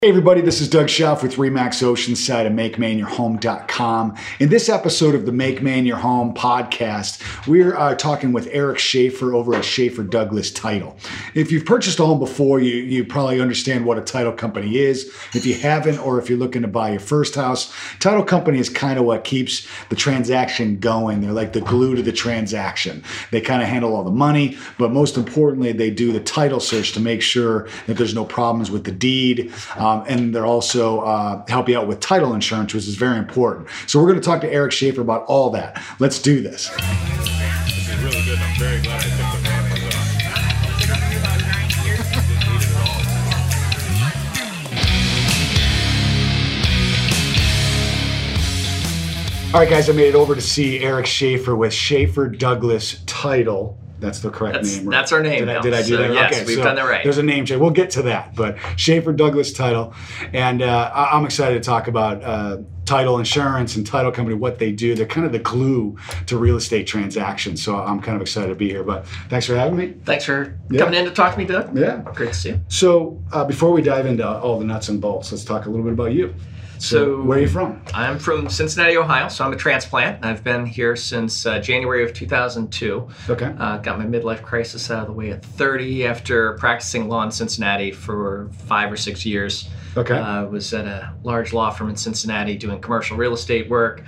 Hey everybody, this is Doug Schaff with Remax Oceanside of MakeMaineYourHome.com. In this episode of the Make Maine Your Home podcast, we're talking with Eric Schaefer over at Schaefer Douglas Title. If you've purchased a home before, you probably understand what a title company is. If you haven't, or if you're looking to buy your first house, title company is kind of what keeps the transaction going. They're like the glue to the transaction. They kind of handle all the money, but most importantly, they do the title search to make sure that there's no problems with the deed. And they're also help you out with title insurance, which is very important. So we're going to talk to Eric Schaefer about all that. Let's do this. This is really good. I'm very glad I took the cameras All right, guys, I made it over to see Eric Schaefer with Schaefer Douglas Title. That's the correct name, right? That's our name. Did I do that? Yes, okay, we've done that right. There's a name change. We'll get to that, but Schaefer Douglas Title. And I'm excited to talk about title insurance and title company, what they do. They're kind of the glue to real estate transactions. So I'm kind of excited to be here. But thanks for having me. Thanks for coming in to talk to me, Doug. Yeah. Great to see you. So before we dive into all the nuts and bolts, let's talk a little bit about you. So where are you from? I'm from Cincinnati, Ohio, so I'm a transplant. I've been here since January of 2002. Okay. Got my midlife crisis out of the way at 30 after practicing law in Cincinnati for 5 or 6 years. Okay. Was at a large law firm in Cincinnati doing commercial real estate work.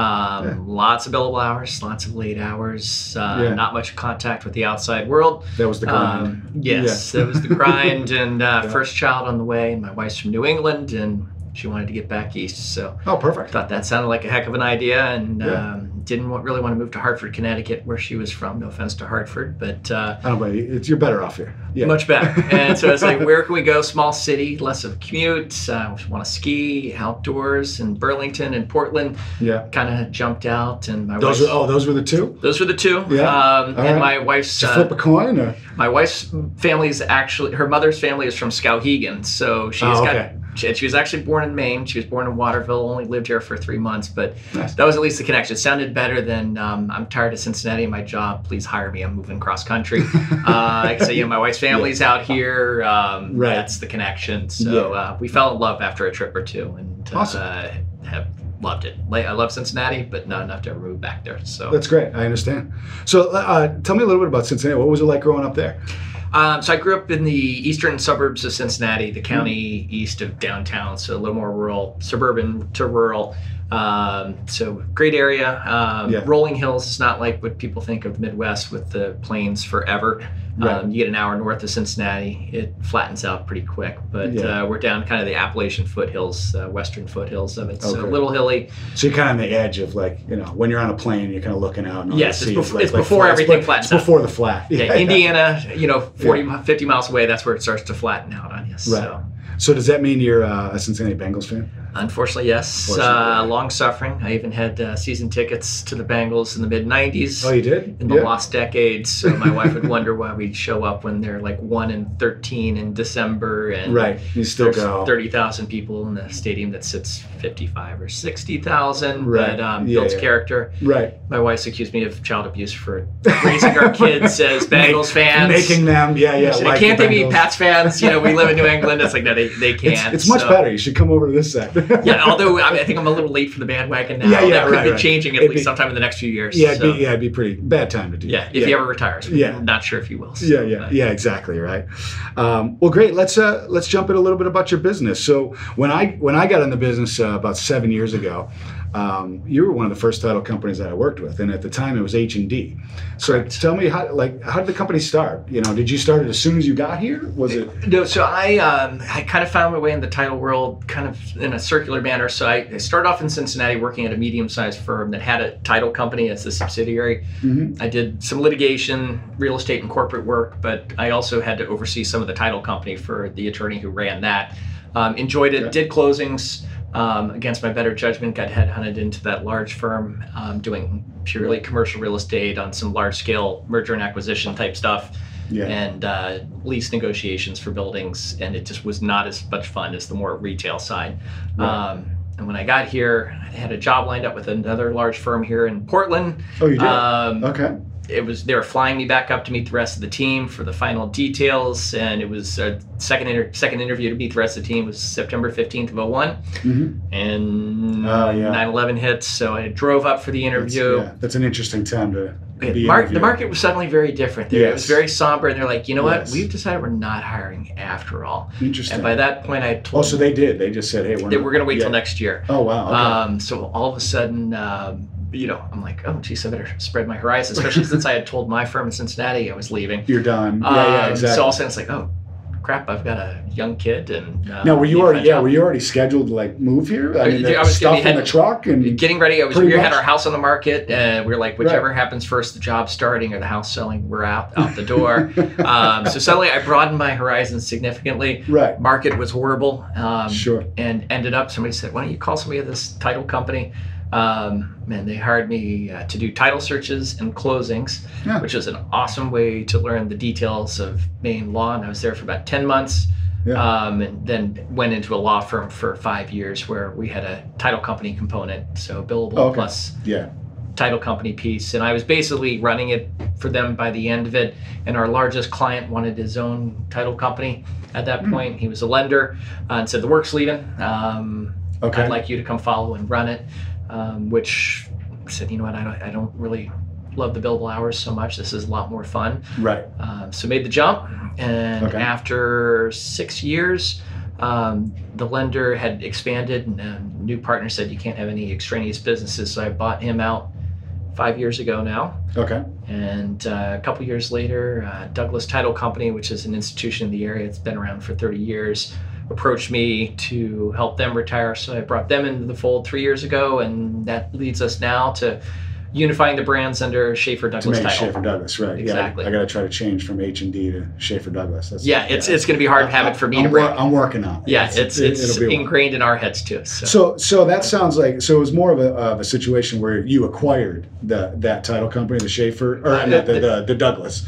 Lots of billable hours, lots of late hours, not much contact with the outside world. That was the grind. Yes, that was the grind. And first child on the way. My wife's from New England, and she wanted to get back east, so perfect. Thought that sounded like a heck of an idea, and didn't really want to move to Hartford, Connecticut, where she was from. No offense to Hartford, but I don't blame you. You're better off here. Yeah. Much better. And so it's like, where can we go? Small city, less of a commute. Want to ski outdoors in Burlington and Portland. Yeah. Kind of jumped out, and my those were the two. Those were the two. Yeah. And right. My wife's Did you flip a coin, or? My wife's family is actually, her mother's family is from Skowhegan, so she's got. She was actually born in Maine. She was born in Waterville, only lived here for 3 months, but nice. That was at least the connection. It sounded better than I'm tired of Cincinnati and my job. Please hire me. I'm moving cross country. So, my wife's family's out here. Right. That's the connection. So we fell in love after a trip or two, and awesome. Have loved it. I love Cincinnati, but not enough to ever move back there. So that's great. I understand. So tell me a little bit about Cincinnati. What was it like growing up there? So I grew up in the eastern suburbs of Cincinnati, the county east of downtown, so a little more rural, suburban to rural. So great area. Rolling Hills is not like what people think of Midwest with the plains forever. Right. You get an hour north of Cincinnati, it flattens out pretty quick. But we're down kind of the Appalachian foothills, western foothills of it. So a little hilly. So you're kind of on the edge of when you're on a plane, you're kind of looking out. And yes, it's before everything flattens out. It's before the flat. Yeah, Indiana, 50 miles away, that's where it starts to flatten out on you. Right. So does that mean you're a Cincinnati Bengals fan? Unfortunately, yes. Long suffering. I even had season tickets to the Bengals in the mid-'90s. Oh, you did? In the lost decades. So my wife would wonder why we'd show up when they're like 1-13 in December. And right. You still go. 30,000 people in a stadium that sits 55 or 60,000. Right. But builds character. Right. My wife's accused me of child abuse for raising our kids as Bengals fans. Making them, like can't they be Pats fans? We live in New England. It's like, no, they can't. It's much better. You should come over to this side. Although I think I'm a little late for the bandwagon now. That could be changing at least sometime in the next few years. Yeah, it'd be pretty bad time to do. Yeah, if he ever retires. I'm not sure if he will. So, exactly right. Well, great. Let's jump in a little bit about your business. So when I got in the business about 7 years ago, you were one of the first title companies that I worked with, and at the time it was H&D. So correct. Tell me how did the company start? Did you start it as soon as you got here? Was it? No. So I kind of found my way in the title world kind of in a circular manner. So I started off in Cincinnati working at a medium-sized firm that had a title company as a subsidiary. Mm-hmm. I did some litigation, real estate, and corporate work, but I also had to oversee some of the title company for the attorney who ran that. Enjoyed it. Did closings. Against my better judgment, got headhunted into that large firm doing purely commercial real estate on some large-scale merger and acquisition type stuff, and lease negotiations for buildings, and it just was not as much fun as the more retail side. Right. And when I got here, I had a job lined up with another large firm here in Portland. Oh, you did? Okay. they were flying me back up to meet the rest of the team for the final details, and it was a second interview to meet the rest of the team was September 15th of 01, and 9/11 hit, so I drove up for the interview. That's an interesting time to be the market was suddenly very different. It was very somber, and they're like, you know what, Yes. we've decided we're not hiring after all. Interesting. And by that point, I had told so they did. They just said, hey, we're going to wait till next year. Oh, wow. Okay. So all of a sudden, I'm like, oh, geez, I better spread my horizons, especially since I had told my firm in Cincinnati I was leaving. You're done. Yeah, exactly. So all of a sudden, it's like, oh, crap, I've got a young kid. And now, were you already scheduled to like move here? I mean, I was stuff in the truck and getting ready. We had our house on the market, and we were like, whichever Right. happens first, the job starting or the house selling, we're out the door. So suddenly, I broadened my horizons significantly. Right. Market was horrible. Sure. And ended up, somebody said, why don't you call somebody at this title company? And they hired me to do title searches and closings, which was an awesome way to learn the details of Maine law. And I was there for about 10 months. And then went into a law firm for 5 years where we had a title company component, so billable plus title company piece. And I was basically running it for them by the end of it. And our largest client wanted his own title company at that point. He was a lender and said, the work's leaving. I'd like you to come follow and run it. Which said, you know what, I don't really love the billable hours so much. This is a lot more fun. Right. So made the jump, and after 6 years, the lender had expanded, and a new partner said you can't have any extraneous businesses. So I bought him out 5 years ago now. Okay. And a couple years later, Douglas Title Company, which is an institution in the area that's been around for 30 years, approached me to help them retire. So I brought them into the fold 3 years ago, and that leads us now to unifying the brands under Schaefer Douglas Title. Schaefer Douglas, right? Exactly. Yeah, I got to try to change from H&D to Schaefer Douglas. It's going to be hard habit for me to break. I'm working on it. Yeah, it's ingrained in our heads too. So that sounds like it was more of a situation where you acquired that title company, the Schaefer or the Douglas.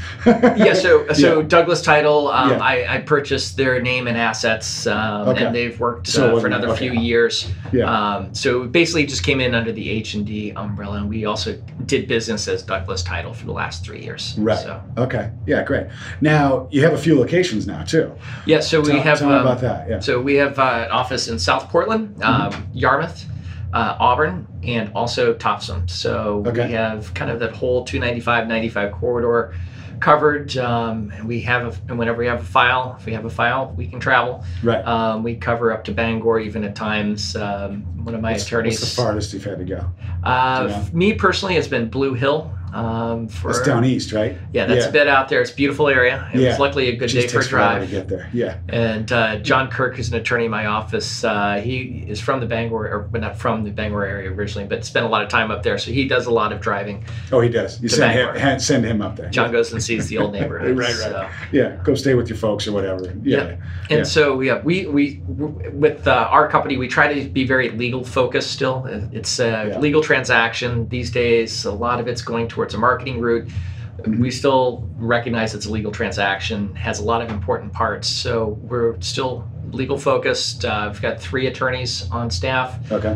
So Douglas Title, I purchased their name and assets, and they've worked for another few years. So basically, just came in under the H&D umbrella, and we also did business as Douglas Title for the last 3 years. Right. So. Okay. Yeah, great. Now, you have a few locations now, too. Yeah, so we have... Tell me about that, yeah. So we have an office in South Portland, Yarmouth, Auburn, and also Topsom. So we have kind of that whole 295-95 corridor covered, and whenever we have a file, if we have a file, we can travel. Right. We cover up to Bangor even at times. One of my attorneys. What's the farthest you've had to go? Me personally, it's been Blue Hill. It's down east, right? Yeah, that's a bit out there. It's a beautiful area. It was luckily a good day for a drive. To get there. Yeah. And John Kirk, who's an attorney in my office, he is from the Bangor, but not from the Bangor area originally, but spent a lot of time up there. So he does a lot of driving. Oh, he does. You send him up there. John goes and sees the old neighborhood. Right. So. Yeah, go stay with your folks or whatever. Yeah. And so we with our company, we try to be very legal focused still. It's a legal transaction these days. A lot of it's going towards a marketing route. We still recognize it's a legal transaction, has a lot of important parts. So we're still legal focused. We've got 3 attorneys on staff. Okay.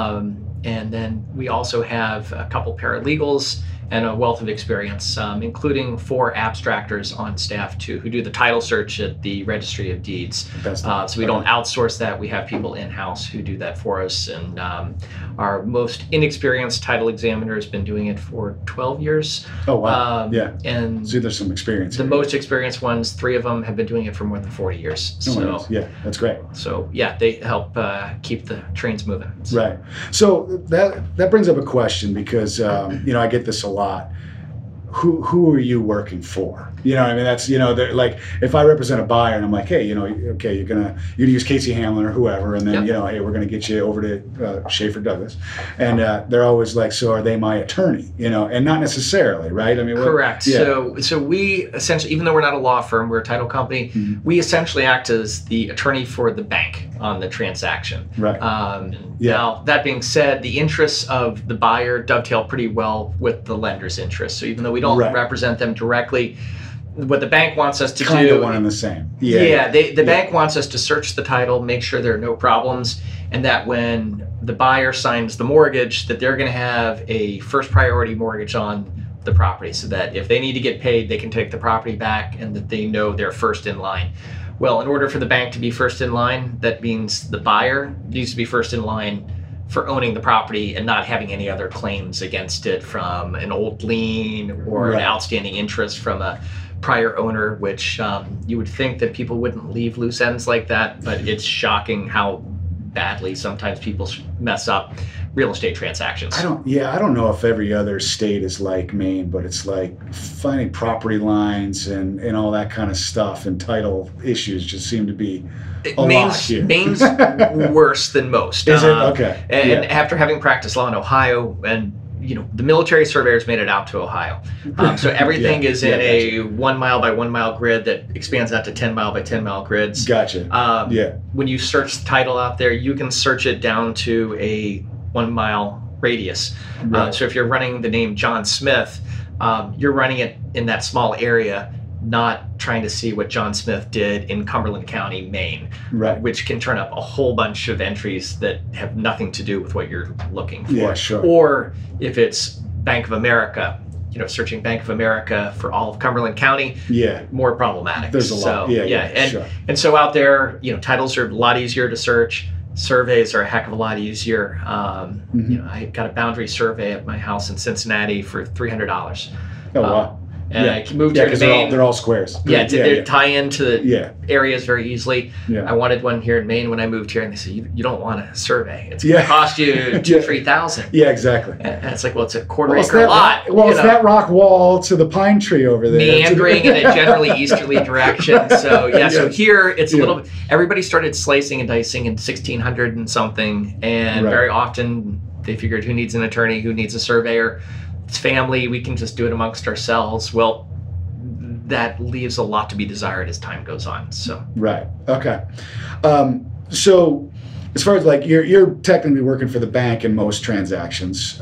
And then we also have a couple paralegals and a wealth of experience, including 4 abstractors on staff too, who do the title search at the Registry of Deeds. So we don't outsource that. We have people in-house who do that for us. And our most inexperienced title examiner has been doing it for 12 years. Oh, wow. And so there's some experience. The most experienced ones, 3 of them have been doing it for more than 40 years. So yeah, that's great. So yeah, they help keep the trains moving. Right. So that brings up a question because, I get this a lot. Who are you working for? You know what I mean? That's, like if I represent a buyer and I'm like, hey, you're gonna use Casey Hamlin or whoever, and then, hey, we're gonna get you over to Schaefer Douglas. And they're always like, so are they my attorney? And not necessarily, right? I mean, correct. Yeah. So we essentially, even though we're not a law firm, we're a title company, we essentially act as the attorney for the bank on the transaction. Right. Now, that being said, the interests of the buyer dovetail pretty well with the lender's interests. So even though we don't represent them directly, what the bank wants us to kind do, of one and the same. The bank wants us to search the title, make sure there are no problems, and that when the buyer signs the mortgage, that they're going to have a first priority mortgage on the property so that if they need to get paid, they can take the property back and that they know they're first in line. Well, in order for the bank to be first in line, that means the buyer needs to be first in line for owning the property and not having any other claims against it from an old lien or an outstanding interest from a prior owner, which you would think that people wouldn't leave loose ends like that, but it's shocking how badly sometimes people mess up real estate transactions. I don't know if every other state is like Maine, but it's like finding property lines and all that kind of stuff, and title issues just seem to be a lot here. Maine's worse than most. Is it? Okay. And after having practiced law in Ohio, and the military surveyors made it out to Ohio. So everything is in a 1 mile by 1 mile grid that expands out to 10 mile by 10 mile grids. Gotcha. When you search the title out there, you can search it down to a 1 mile radius. Right. So if you're running the name John Smith, you're running it in that small area, not trying to see what John Smith did in Cumberland County, Maine, which can turn up a whole bunch of entries that have nothing to do with what you're looking for. Yeah, sure. Or if it's Bank of America, searching Bank of America for all of Cumberland County, more problematic. There's a lot. And so out there, titles are a lot easier to search. Surveys are a heck of a lot easier. I got a boundary survey at my house in Cincinnati for $300. Oh, wow. And I moved here to Maine. They're all squares. They tie into the areas very easily. Yeah. I wanted one here in Maine when I moved here, and they said, you don't want a survey. It's going to cost you $2,000-3,000. Yeah, exactly. And it's like, well, it's a quarter acre lot. It's that rock wall to the pine tree over there. Meandering in a generally easterly direction. So, so here it's a little bit, everybody started slicing and dicing in 1600 and something, and very often they figured, who needs an attorney, who needs a surveyor? It's family, we can just do it amongst ourselves. Well, that leaves a lot to be desired as time goes on. So right. Okay. So as far as like you're technically working for the bank in most transactions.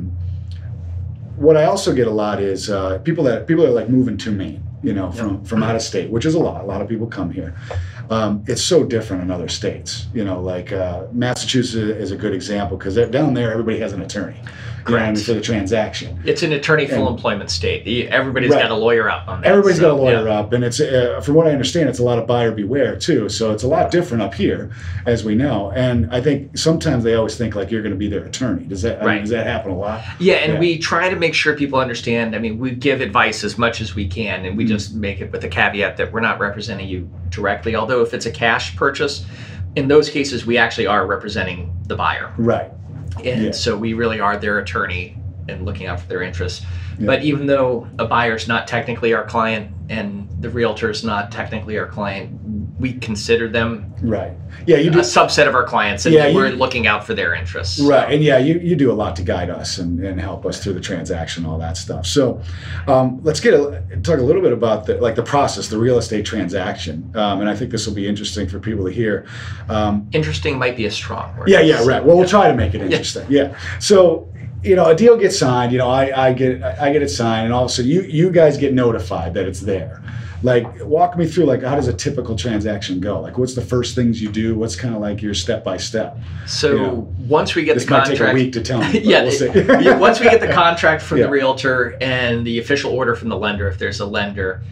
What I also get a lot is people are like moving to Maine, from out of state, which is a lot. A lot of people come here. It's so different in other states, like Massachusetts is a good example because down there everybody has an attorney. For the transaction. It's an attorney full employment state. Everybody's got a lawyer up on that. Everybody's got a lawyer up, and it's from what I understand, it's a lot of buyer beware too. So it's a lot different up here, as we know. And I think sometimes they always think like you're going to be their attorney. Does that happen a lot? Yeah, and we try to make sure people understand. I mean, we give advice as much as we can, and we just make it with the caveat that we're not representing you directly. Although if it's a cash purchase, in those cases we actually are representing the buyer. Right. And so we really are their attorney and looking out for their interests. But even though a buyer's not technically our client and the realtor's not technically our client, we consider them you do a subset of our clients, and we're looking out for their interests. Right, and you do a lot to guide us and help us through the transaction, all that stuff. So let's talk a little bit about the process, the real estate transaction, and I think this will be interesting for people to hear. Interesting might be a strong word. Right. Well, we'll try to make it interesting. So a deal gets signed. I get it signed, and all of a sudden you guys get notified that it's there. Like, walk me through, like, how does a typical transaction go? Like, what's the first things you do? What's kind of like your step by step? So once we get the contract, this might take a week to tell me. We'll see. Once we get the contract from the realtor and the official order from the lender, if there's a lender,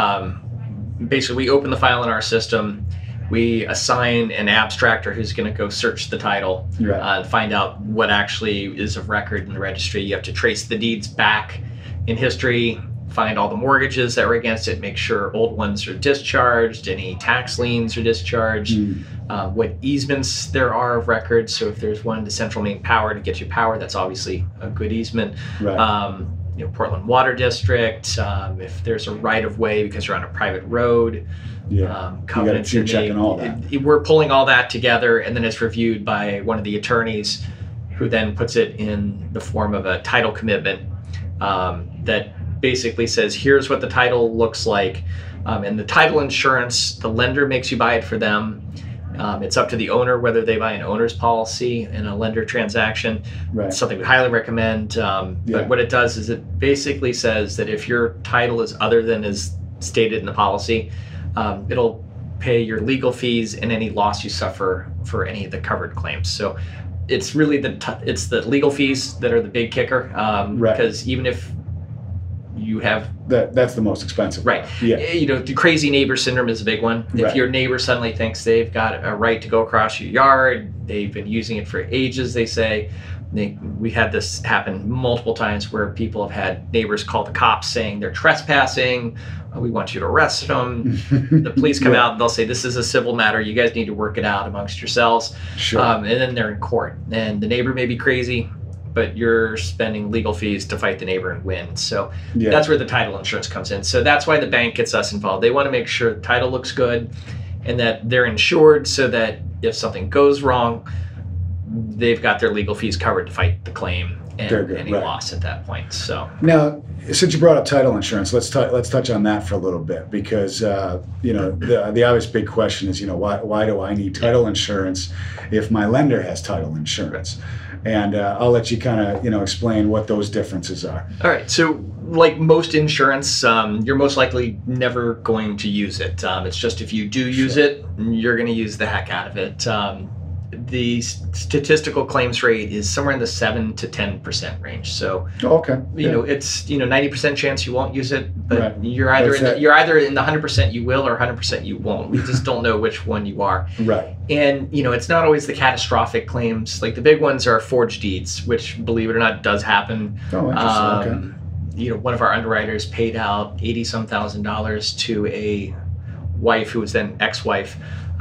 basically we open the file in our system. We assign an abstractor who's going to go search the title and find out what actually is of record in the registry. You have to trace the deeds back in history, find all the mortgages that were against it, make sure old ones are discharged, any tax liens are discharged, what easements there are of record. So if there's one to Central Maine Power to get you power, that's obviously a good easement. Portland Water District, if there's a right-of-way because you're on a private road, covenants. You're checking all that. We're pulling all that together, and then it's reviewed by one of the attorneys, who then puts it in the form of a title commitment that basically says, here's what the title looks like. And the title insurance, the lender makes you buy it for them. It's up to the owner whether they buy an owner's policy in a lender transaction. It's something we highly recommend. But what it does is it basically says that if your title is other than is stated in the policy, it'll pay your legal fees and any loss you suffer for any of the covered claims. So it's really it's the legal fees that are the big kicker, because even if you have That's the most expensive. right. Yeah. The crazy neighbor syndrome is a big one. If Right. your neighbor suddenly thinks they've got a right to go across your yard, they've been using it for ages, they say. We had this happen multiple times where people have had neighbors call the cops saying they're trespassing. We want you to arrest them. The police come Yeah. out and they'll say, this is a civil matter. You guys need to work it out amongst yourselves. Sure. And then they're in court. And the neighbor may be crazy, but you're spending legal fees to fight the neighbor and win. So Yeah. that's where the title insurance comes in. So that's why the bank gets us involved. They want to make sure the title looks good and that they're insured so that if something goes wrong, they've got their legal fees covered to fight the claim Very and good, any right. loss at that point. So Now, since you brought up title insurance, let's touch on that for a little bit because the obvious big question is why do I need title insurance if my lender has title insurance? And I'll let you kind of explain what those differences are. all right. So like most insurance, you're most likely never going to use it. It's just if you do use it, you're going to use the heck out of it. The statistical claims rate is somewhere in the 7 to 10% range. So Oh, okay. it's 90% chance you won't use it, but Right. you're either That's it. you're either in the 100% you will or 100% you won't. We just don't know which one you are. Right. And it's not always the catastrophic claims. Like the big ones are forged deeds, which believe it or not does happen. Oh, interesting. Okay. One of our underwriters paid out $80-some thousand to a wife who was then ex-wife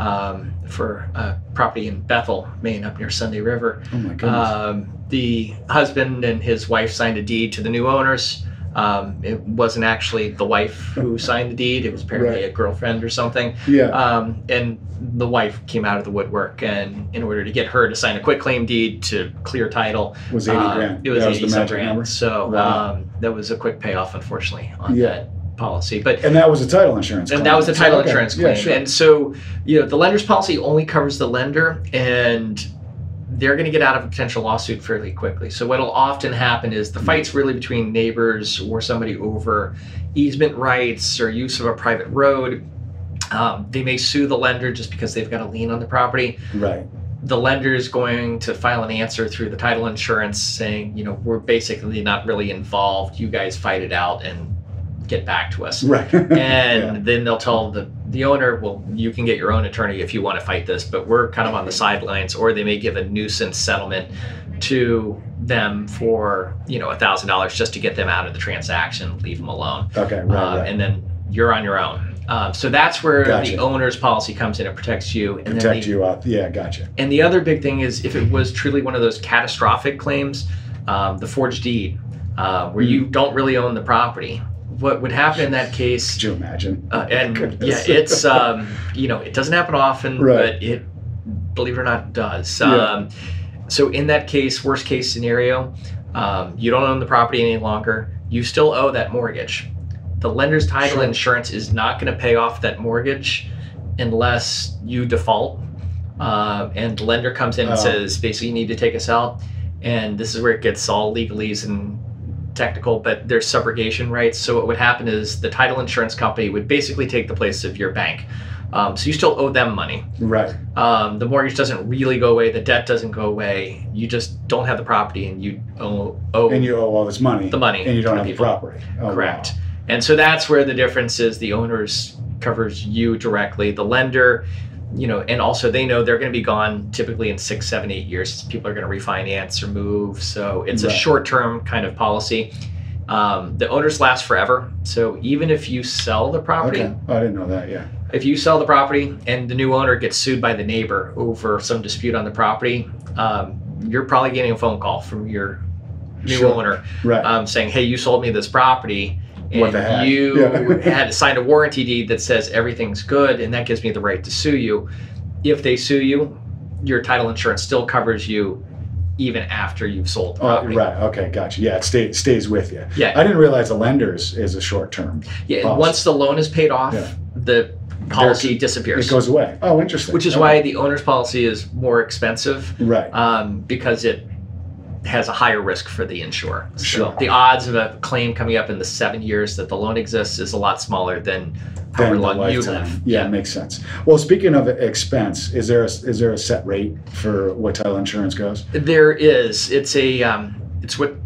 for a property in Bethel, Maine, up near Sunday River. Oh my goodness. The husband and his wife signed a deed to the new owners. It wasn't actually the wife who signed the deed. It was apparently Right. a girlfriend or something. Yeah. And the wife came out of the woodwork, and in order to get her to sign a quitclaim deed to clear title, Was 80 grand. It was That was the 80 some magic grand. number? So Wow. that was a quick payoff, unfortunately, on Yeah. that policy. But And that was a title insurance claim. and that was the title Okay. insurance Yeah, claim. sure. And so, the lender's policy only covers the lender, and they're going to get out of a potential lawsuit fairly quickly. So what'll often happen is the fight's really between neighbors or somebody over easement rights or use of a private road. They may sue the lender just because they've got a lien on the property. Right. The lender is going to file an answer through the title insurance saying, we're basically not really involved. You guys fight it out and get back to us. Right. And then they'll tell the owner, well, you can get your own attorney if you want to fight this, but we're kind of on the sidelines. Or they may give a nuisance settlement to them for $1,000 just to get them out of the transaction, leave them alone. Okay. Right. And then you're on your own. So that's where Gotcha. the owner's policy comes in. It protects you. And Protect you out. Yeah. Gotcha. And the other big thing is if it was truly one of those catastrophic claims, the forged deed, where you don't really own the property. What would happen in that case? Could you imagine? It's it doesn't happen often, Right. but it, believe it or not, does. Yeah. So in that case, worst case scenario, you don't own the property any longer. You still owe that mortgage. The lender's title Sure. insurance is not going to pay off that mortgage unless you default. And the lender comes in and says, basically, you need to take us out. And this is where it gets all legalese and technical, but there's subrogation rights. So what would happen is the title insurance company would basically take the place of your bank. So you still owe them money. Right. The mortgage doesn't really go away. The debt doesn't go away. You just don't have the property, and you owe And you owe all this money. the money And you don't to have the people. property. Oh, Correct. wow. And so that's where the difference is. The owners covers you directly. The lender, and also they know they're going to be gone typically in 6, 7, 8 years. People are going to refinance or move. So it's a Right. short-term kind of policy. The owners last forever. So even if you sell the property, Okay. Oh, I didn't know that. Yeah. if you sell the property and the new owner gets sued by the neighbor over some dispute on the property, you're probably getting a phone call from your new Sure. owner Right. saying, hey, you sold me this property What the and heck? you Yeah. had signed a warranty deed that says everything's good and that gives me the right to sue you. If they sue you, your title insurance still covers you even after you've sold the Oh, property. right. Okay. Gotcha. Yeah. It stays with you. Yeah. I didn't realize the lenders is a short term. Yeah, and policy. once the loan is paid off, Yeah. the policy disappears. It goes away. Oh, interesting. Which is Okay. why the owner's policy is more expensive. Right. Because it has a higher risk for the insurer. Sure. So the odds of a claim coming up in the 7 years that the loan exists is a lot smaller than however Than the long you lifetime. live. Yeah, makes sense. Well, speaking of expense, is there a set rate for what title insurance goes? There is. It's a it's what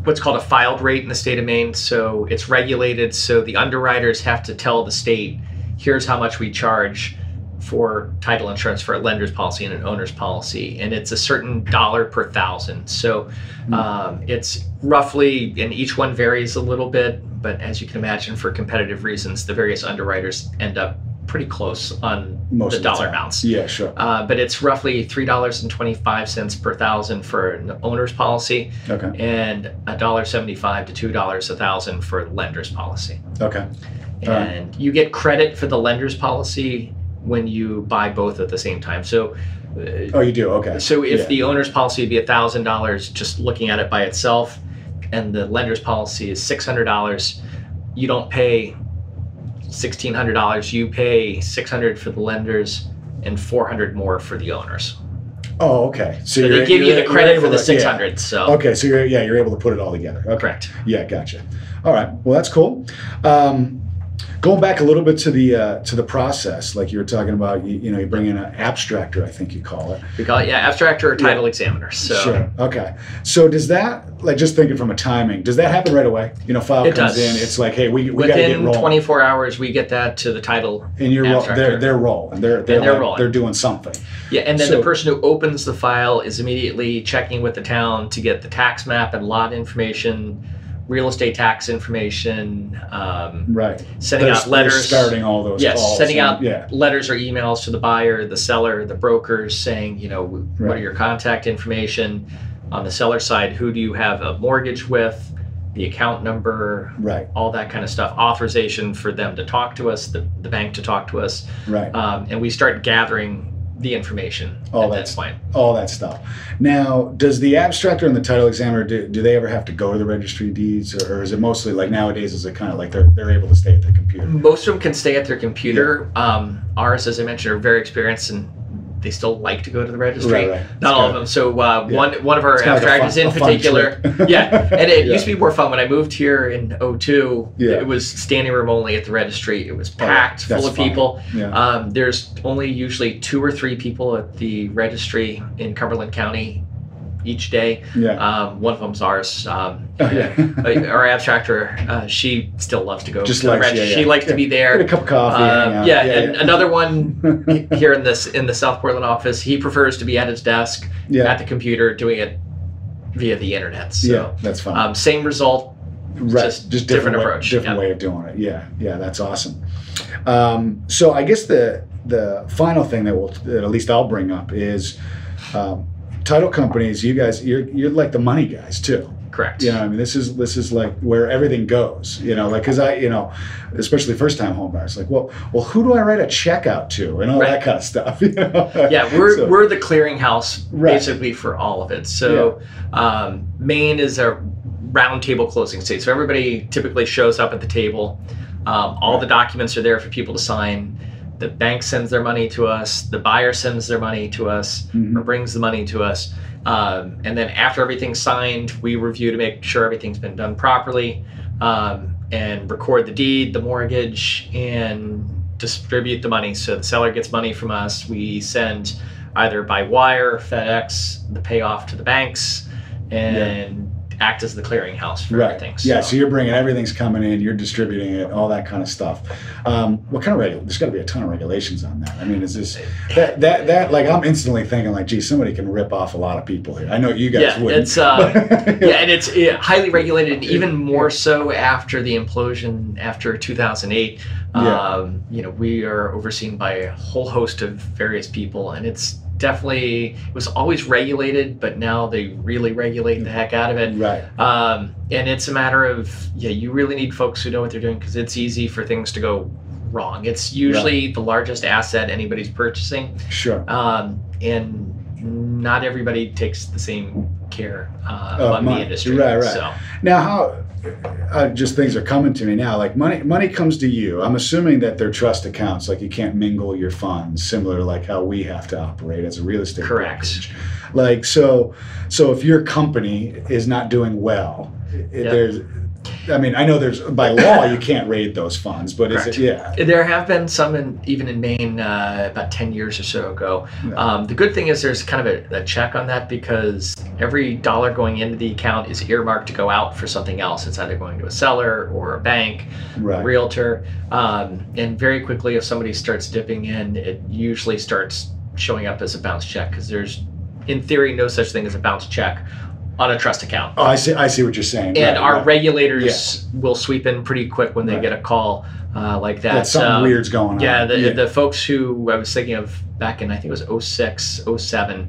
what's called a filed rate in the state of Maine. So it's regulated. So the underwriters have to tell the state, here's how much we charge for title insurance for a lender's policy and an owner's policy. And it's a certain dollar per thousand. So it's roughly, and each one varies a little bit, but as you can imagine, for competitive reasons, the various underwriters end up pretty close on Most the of the dollar time. amounts. Yeah, sure. But it's roughly $3.25 per thousand for an owner's policy, Okay. and $1.75 to $2 a thousand for a lender's policy. Okay. All right. And you get credit for the lender's policy when you buy both at the same time. So, Oh, you do? Okay. so if Yeah. the owner's policy would be $1,000 just looking at it by itself, and the lender's policy is $600, you don't pay $1,600. You pay $600 for the lenders and $400 more for the owners. Oh, okay. So they give you the you're credit for able the to- 600. Yeah. So Okay, so you're able to put it all together. Okay. correct. Yeah, gotcha. All right. Well, that's cool. Going back a little bit to the process, like you were talking about, you bring in an abstractor, I think you call it. We call it abstractor or title examiner. So Sure. Okay. So does that, like, just thinking from a timing, does that happen right away? File It comes does. in, it's like, hey, we got to get within rolling. 24 hours, we get that to the title. And you're abstractor. they're rolling. They're they're like, rolling. they're doing something. Yeah, and then So- the person who opens the file is immediately checking with the town to get the tax map and lot information, real estate tax information, Right. sending They're- out letters. They're starting all those Yes, calls. sending out Yeah. letters or emails to the buyer, the seller, the brokers, saying, what Right. are your contact information? On the seller side, who do you have a mortgage with? The account number, Right. all that kind of stuff. Authorization for them to talk to us, the bank to talk to us. Right. And we start gathering the information All at that that point. All that stuff. Now, does the abstractor and the title examiner, do they ever have to go to the registry of deeds, or is it mostly like nowadays? Is it kind of like they're able to stay at the computer? Most of them can stay at their computer. Ours, as I mentioned, are very experienced and they still like to go to the registry. Right. Not all of them. So one of our It's kinda like abstractors a in fun particular. trip. Yeah, and it Yeah. used to be more fun when I moved here in 2002. Yeah. It was standing room only at the registry. It was packed, that's full of fine. people. Yeah. There's only usually 2 or 3 people at the registry in Cumberland County each day. Yeah. One of them's ours. Okay. Our abstractor, she still loves to go Just to the likes- registry. yeah, She yeah. likes to be there. Get a cup of coffee. hang out. And another one here in the South Portland office, he prefers to be at his desk Yeah. at the computer doing it via the internet. So Yeah, that's fine. same result, Right. just different different approach. Different Yeah. way of doing it. Yeah, that's awesome. So I guess the final thing that at least I'll bring up is title companies. You guys, you're like the money guys too. Correct. I mean, this is like where everything goes. Like, because especially first time home buyers, like, well, who do I write a check out to, and all that Right. kind of stuff. Yeah, we're the clearinghouse Right. basically for all of it. So Maine is a round table closing state. So everybody typically shows up at the table. All the documents are there for people to sign. The bank sends their money to us. The buyer sends their money to us or brings the money to us. And then after everything's signed, we review to make sure everything's been done properly and record the deed, the mortgage, and distribute the money. So the seller gets money from us. We send either by wire, FedEx, the payoff to the banks, and act as the clearinghouse for Right. everything. Yeah. So you're bringing everything's coming in, you're distributing it, all that kind of stuff. What kind of there's got to be a ton of regulations on that. I mean, is this that like I'm instantly thinking like, gee, somebody can rip off a lot of people here. I know you guys wouldn't. It's and it's highly regulated, and even more so after the implosion after 2008. We are overseen by a whole host of various people, and it was always regulated, but now they really regulate the heck out of it. Right. And it's a matter of, you really need folks who know what they're doing, because it's easy for things to go wrong. It's usually the largest asset anybody's purchasing. Sure. And not everybody takes the same care among the industry. Right. So. Now, how just things are coming to me now. Like money comes to you. I'm assuming that they're trust accounts. Like you can't mingle your funds, similar to like how we have to operate as a real estate Correct. brokerage. Like so if your company is not doing well, there's I mean, I know there's by law you can't raid those funds, but is it? Yeah. There have been some even in Maine about 10 years or so ago. Yeah. The good thing is there's kind of a check on that because every dollar going into the account is earmarked to go out for something else. It's either going to a seller or a bank, Right. a realtor, and very quickly if somebody starts dipping in, it usually starts showing up as a bounce check because there's, in theory, no such thing as a bounce check on a trust account. Oh, I see what you're saying. And Right, our right. regulators will sweep in pretty quick when they Right. get a call like that. That something weird's going on. Yeah, the folks who I was thinking of back in, I think it was 06, 07,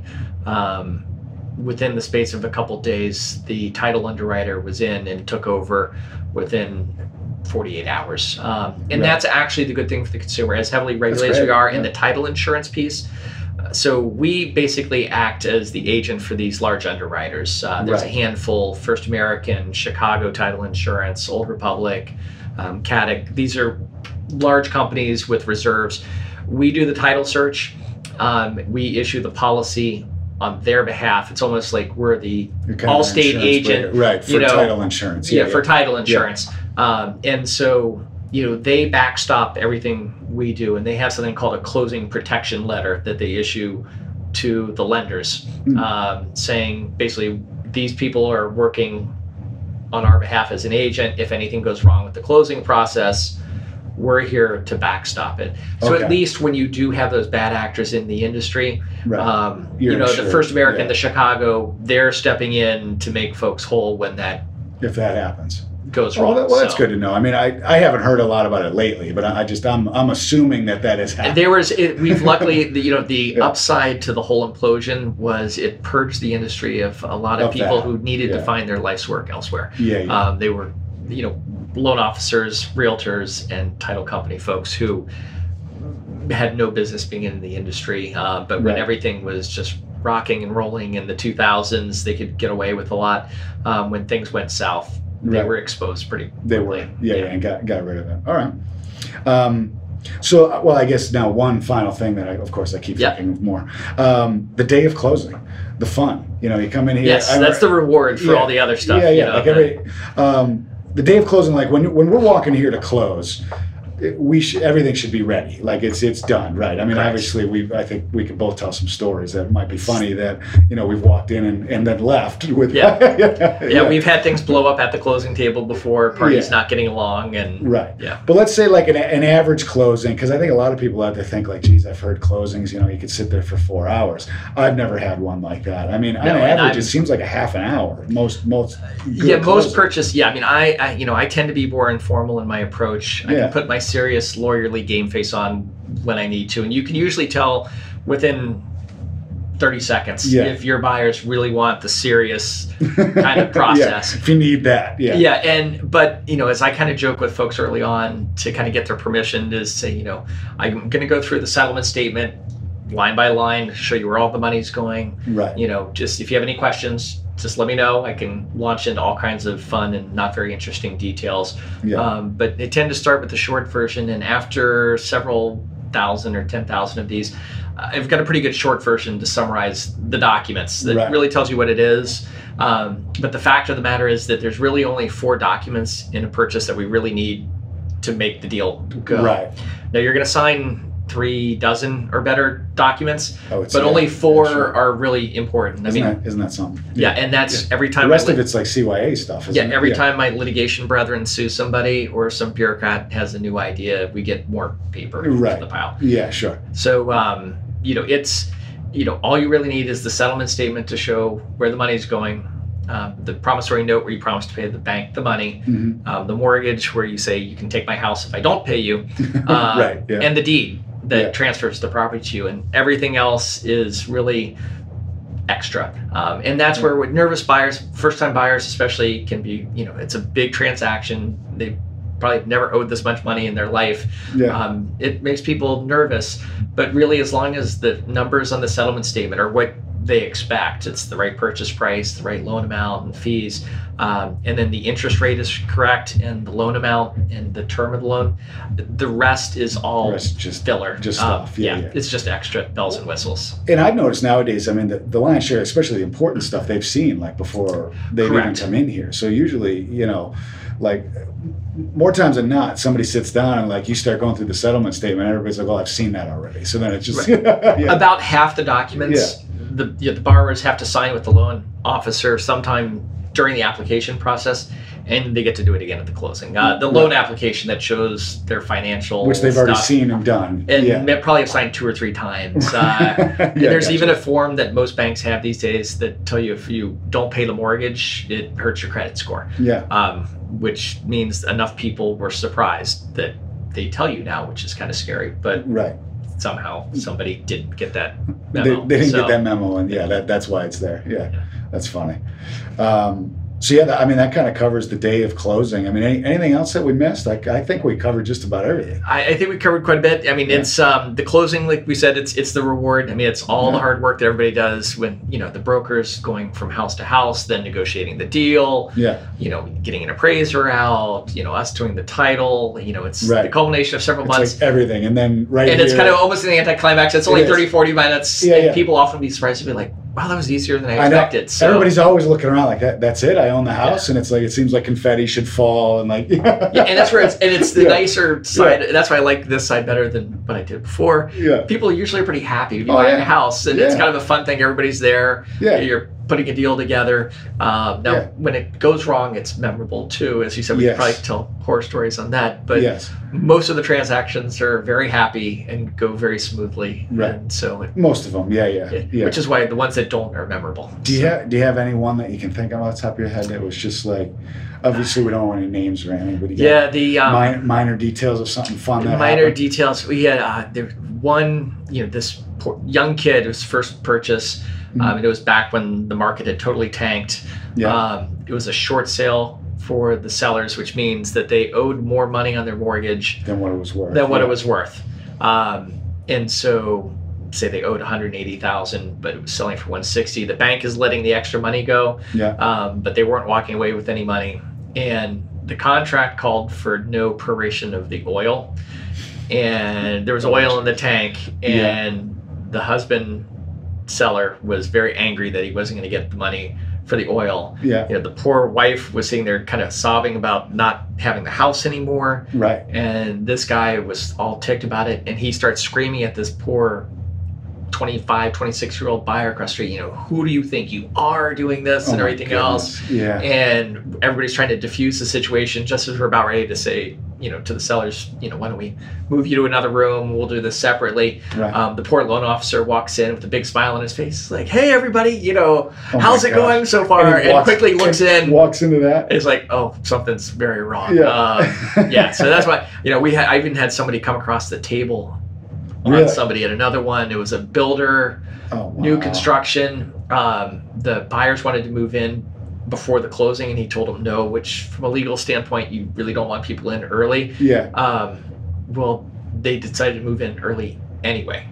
within the space of a couple days, the title underwriter was in and took over within 48 hours. And Right. that's actually the good thing for the consumer. As heavily regulated as great, we are in yeah. the title insurance piece, so we basically act as the agent for these large underwriters. There's a Right. handful: First American, Chicago Title Insurance, Old Republic, Caddick. These are large companies with reserves. We do the title search. We issue the policy on their behalf. It's almost like we're the You're kind of an Allstate insurance agent, broker. Right, for you know, title insurance. yeah, for title insurance. And so, they backstop everything we do, and they have something called a closing protection letter that they issue to the lenders, saying basically these people are working on our behalf as an agent. If anything goes wrong with the closing process, we're here to backstop it. So Okay. at least when you do have those bad actors in the industry, Right. You're the insured, First American, yeah. the Chicago, they're stepping in to make folks whole when that If that happens. goes Well, wrong. that's So- good to know. I mean, I haven't heard a lot about it lately, but I'm assuming that is happening. And there was, we've luckily, the upside to the whole implosion was it purged the industry of a lot of Of people that, who needed to yeah. find their life's work elsewhere. Yeah. They were, loan officers, realtors, and title company folks who had no business being in the industry. But when Right. everything was just rocking and rolling in the 2000s, they could get away with a lot. When things went south, they Right. were exposed pretty They quickly. were, and got rid of it. All right. So, well, I guess now one final thing that of course, I keep Yeah. thinking of more. The day of closing, the fun. You come in here. Yes, that's the reward for all the other stuff. Yeah, the day of closing, like when we're walking here to close, everything should be ready. Like it's done, right? I mean, Correct. obviously, I think we can both tell some stories that might be funny that we've walked in and then left with. Yeah, we've had things blow up at the closing table before, parties Yeah. not getting along, and Right. Yeah. But let's say like an average closing, because I think a lot of people out there think like, geez, I've heard closings, you could sit there for 4 hours. I've never had one like that. I mean, on No, and average, I'm- it seems like a half an hour. Most good most closings. purchase. Yeah, I mean, I tend to be more informal in my approach. I Yeah. can put my serious lawyerly game face on when I need to, and you can usually tell within 30 seconds Yeah. if your buyers really want the serious kind of process. Yeah, if you need that, yeah. Yeah, but as I kind of joke with folks early on to kind of get their permission to say, I'm going to go through the settlement statement line by line, show you where all the money's going. Right. Just if you have any questions, just let me know. I can launch into all kinds of fun and not very interesting details. Yeah. But they tend to start with the short version, and after several thousand or 10,000 of these, I've got a pretty good short version to summarize the documents that Right. really tells you what it is. But the fact of the matter is that there's really only 4 documents in a purchase that we really need to make the deal go. Right. Now you're going to sign 3 dozen or better documents, Oh, it's but only 4 sure. are really important. Isn't that something? Yeah, and that's every time. The rest of it's like CYA stuff. Isn't it? Every time my litigation brethren sue somebody or some bureaucrat has a new idea, we get more paper Right. to the pile. Yeah, sure. So, it's, all you really need is the settlement statement to show where the money's going, the promissory note where you promise to pay the bank the money, Mm-hmm. the mortgage where you say you can take my house if I don't pay you, Right, yeah. and the deed that Yeah. transfers the property to you, and everything else is really extra. And that's where with nervous buyers, first-time buyers especially, can be, it's a big transaction. They probably never owed this much money in their life. Yeah. It makes people nervous, but really as long as the numbers on the settlement statement are what they expect. It's the right purchase price, the right loan amount and fees. And then the interest rate is correct, and the loan amount and the term of the loan. The rest is all just filler. Just stuff. Yeah. It's just extra bells and whistles. And I've noticed nowadays, I mean, the lion's share, especially the important stuff, they've seen like before they've even come in here. So usually, like more times than not, somebody sits down and like you start going through the settlement statement, everybody's like, "Oh, I've seen that already." So then it's just about half the documents the borrowers have to sign with the loan officer sometime during the application process, and they get to do it again at the closing. The loan application that shows their financial, which they've already seen and done, and probably have signed 2 or 3 times. There's even a form that most banks have these days that tell you if you don't pay the mortgage, it hurts your credit score. Which means enough people were surprised that they tell you now, which is kind of scary. But somehow somebody didn't get that memo. They didn't get that memo, and that's why it's there. That's funny. So that kind of covers the day of closing. I mean, anything else that we missed? I think we covered just about everything. I think we covered quite a bit. I mean, it's the closing, like we said, it's the reward. I mean, it's all the hard work that everybody does when the broker's going from house to house, then negotiating the deal. Getting an appraiser out. Us doing the title. It's the culmination of several months. Like everything, and then it's kind of almost an anticlimax. It's only 30-40 minutes, and people often be surprised to be like, wow, that was easier than I expected. So everybody's always looking around like that. That's it. I own the house, and it's like it seems like confetti should fall, and like and that's where it's the nicer side. That's why I like this side better than what I did before. People are usually pretty happy to be buying a house, and it's kind of a fun thing. Everybody's there. You're putting a deal together. Now, when it goes wrong, it's memorable too. As you said, we could probably tell horror stories on that. But most of the transactions are very happy and go very smoothly. And so most of them, which is why the ones that don't are memorable. Do you have any one that you can think of off the top of your head that was just like, obviously we don't want any names or anything, but the minor details of something fun that happened? Details. We had there one, this poor young kid whose first purchase. And it was back when the market had totally tanked. It was a short sale for the sellers, which means that they owed more money on their mortgage than what it was worth. It was worth. And so, say they owed $180,000, but it was selling for $160,000. The bank is letting the extra money go. But they weren't walking away with any money. And the contract called for no proration of the oil, and there was oil in the tank, and the husband seller was very angry that he wasn't going to get the money for the oil. The poor wife was sitting there kind of sobbing about not having the house anymore. And this guy was all ticked about it, and he starts screaming at this poor 25, 26-year-old buyer across the street, who do you think you are doing this and everything else? And everybody's trying to diffuse the situation just as we're about ready to say, to the sellers, why don't we move you to another room? We'll do this separately. The poor loan officer walks in with a big smile on his face. He's like, hey, everybody, how's it going so far? And quickly walks into that. It's like, oh, something's very wrong. So that's why, I even had somebody come across the table on somebody at another one. It was a builder, new construction. The buyers wanted to move in before the closing, and he told them no, which from a legal standpoint, you really don't want people in early. Well, they decided to move in early anyway.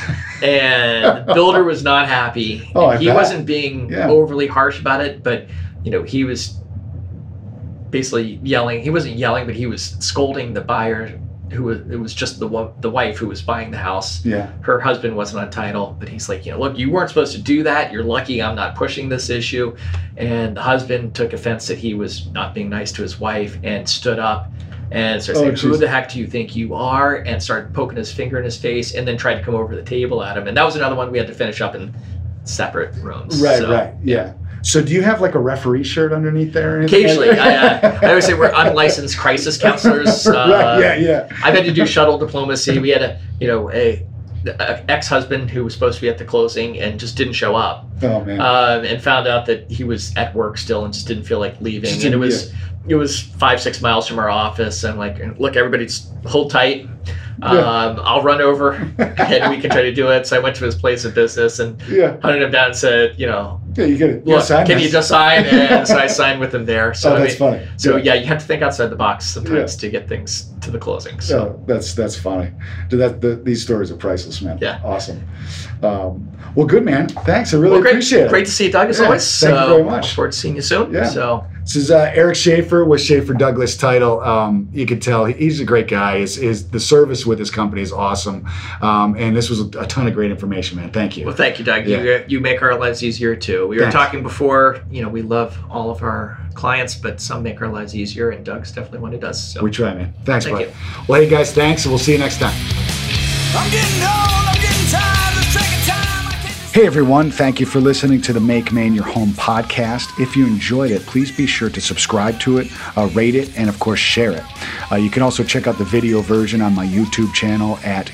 And the builder was not happy. He wasn't being overly harsh about it, but he was basically yelling. He wasn't yelling, but he was scolding the buyer. It was just the wife who was buying the house. Her husband wasn't on title, but he's like, look, you weren't supposed to do that. You're lucky I'm not pushing this issue. And the husband took offense that he was not being nice to his wife and stood up and started saying, who the heck do you think you are? And started poking his finger in his face, and then tried to come over the table at him. And that was another one we had to finish up in separate rooms. So do you have like a referee shirt underneath there? Occasionally. I always say we're unlicensed crisis counselors. I've had to do shuttle diplomacy. We had a ex-husband who was supposed to be at the closing and just didn't show up. And found out that he was at work still and just didn't feel like leaving. And it was 5-6 miles from our office. I'm like, look, everybody hold tight. I'll run over and we can try to do it. So I went to his place of business and hunted him down and said, Yeah, you get it. Look, can you just sign? And so I signed with them there. So that's funny. So yeah, you have to think outside the box sometimes to get things to the closing. So that's funny. These stories are priceless, man. Yeah. Awesome. Well, good, man. Thanks. I really appreciate it. Great to see you, Doug, as always. Thank you very much. Look forward to seeing you soon. Yeah. So this is Eric Schaefer with Schaefer Douglas Title. You can tell he's a great guy. The service with his company is awesome. And this was a ton of great information, man. Thank you. Well, thank you, Doug. Yeah. You make our lives easier too. We were talking before. We love all of our clients, but some make our lives easier, and Doug's definitely one who does. So we try, man. Thanks, Thank bud. you. Well, hey guys, thanks, and we'll see you next time. I'm getting old, I'm getting tired, let's take a time. Hey everyone, thank you for listening to the Make Maine Your Home podcast. If you enjoyed it, please be sure to subscribe to it, rate it, and of course share it. You can also check out the video version on my YouTube channel at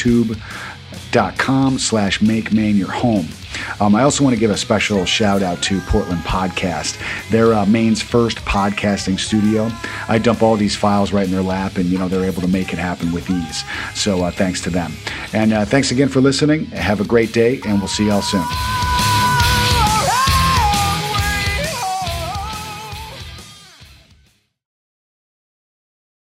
youtube.com/MakeMaineYourHome. I also want to give a special shout out to Portland Podcast. They're Maine's first podcasting studio. I dump all these files right in their lap, and they're able to make it happen with ease. So thanks to them. And thanks again for listening. Have a great day, and we'll see y'all soon.